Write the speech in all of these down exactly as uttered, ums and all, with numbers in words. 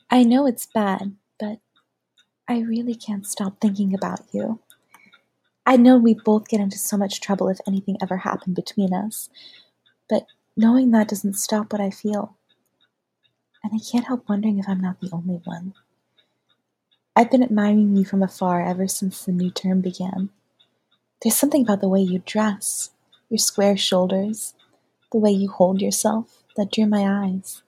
I know it's bad, but I really can't stop thinking about you. I know we both get into so much trouble if anything ever happened between us, but knowing that doesn't stop what I feel. And I can't help wondering if I'm not the only one. I've been admiring you from afar ever since the new term began. There's something about the way you dress, your square shoulders, the way you hold yourself, that drew my eyes.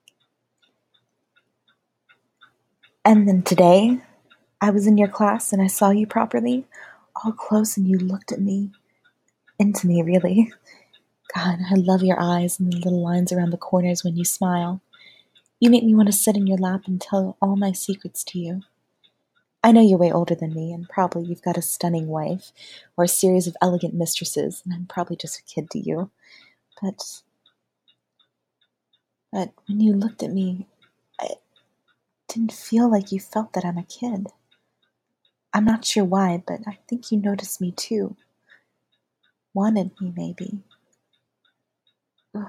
And then today, I was in your class and I saw you properly, all close, and you looked at me, into me really. God, I love your eyes and the little lines around the corners when you smile. You make me want to sit in your lap and tell all my secrets to you. I know you're way older than me, and probably you've got a stunning wife, or a series of elegant mistresses, and I'm probably just a kid to you. But, but when you looked at me, I didn't feel like you felt that I'm a kid. I'm not sure why, but I think you noticed me too. Wanted me, maybe. Ugh.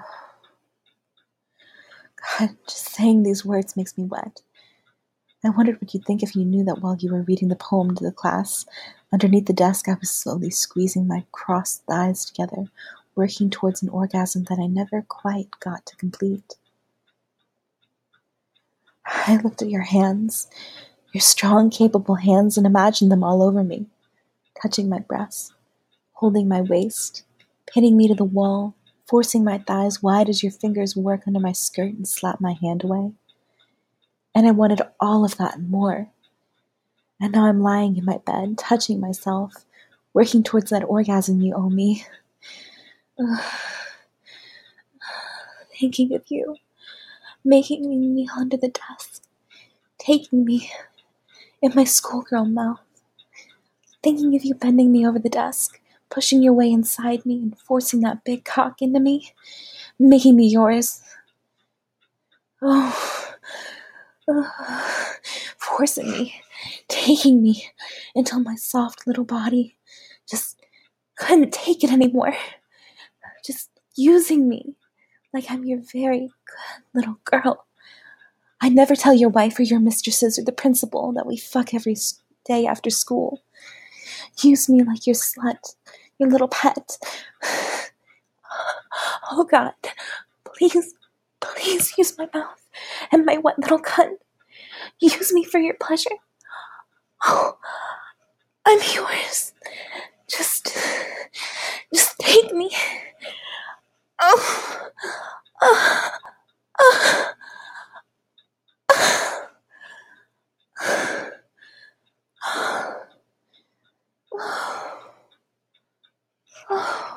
God, just saying these words makes me wet. I wondered what you'd think if you knew that while you were reading the poem to the class, underneath the desk I was slowly squeezing my crossed thighs together, working towards an orgasm that I never quite got to complete. I looked at your hands, your strong, capable hands, and imagined them all over me, touching my breasts, holding my waist, pinning me to the wall, forcing my thighs wide as your fingers work under my skirt and slap my hand away. And I wanted all of that and more. And now I'm lying in my bed, touching myself, working towards that orgasm you owe me. Ugh. Thinking of you, making me kneel under the desk, taking me in my schoolgirl mouth. Thinking of you bending me over the desk, pushing your way inside me and forcing that big cock into me, making me yours. Oh, oh, forcing me, taking me until my soft little body just couldn't take it anymore. Just using me like I'm your very good little girl. I never tell your wife or your mistresses or the principal that we fuck every day after school. Use me like your slut, your little pet. Oh God, please, please use my mouth and my wet little cunt. Use me for your pleasure. Oh, I'm yours. Just, just take me. Oh, oh, oh, oh, oh, oh, oh.